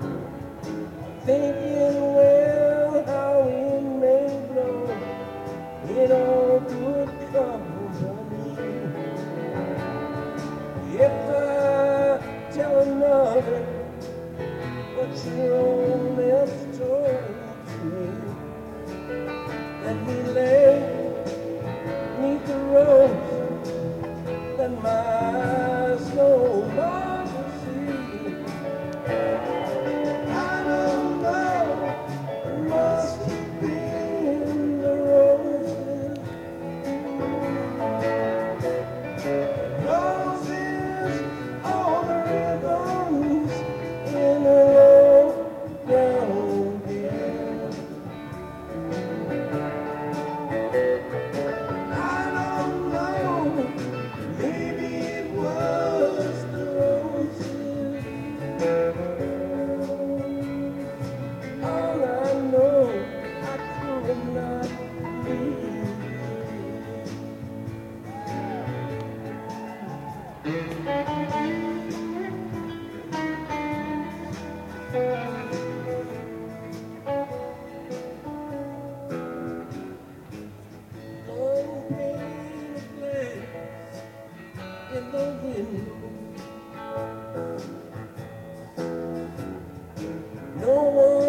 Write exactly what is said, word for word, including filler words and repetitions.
thinking, well, how it may blow, it all could come untrue. If I tell another what your own lips told me, that he lay neath the rose that my eyes no longer see. I don't know, it must have been the roses. Roses, all the ribbons in a low down bed. I don't know, maybe it was the roses. All I know, I could not leave. Unpainted glass in the window. No one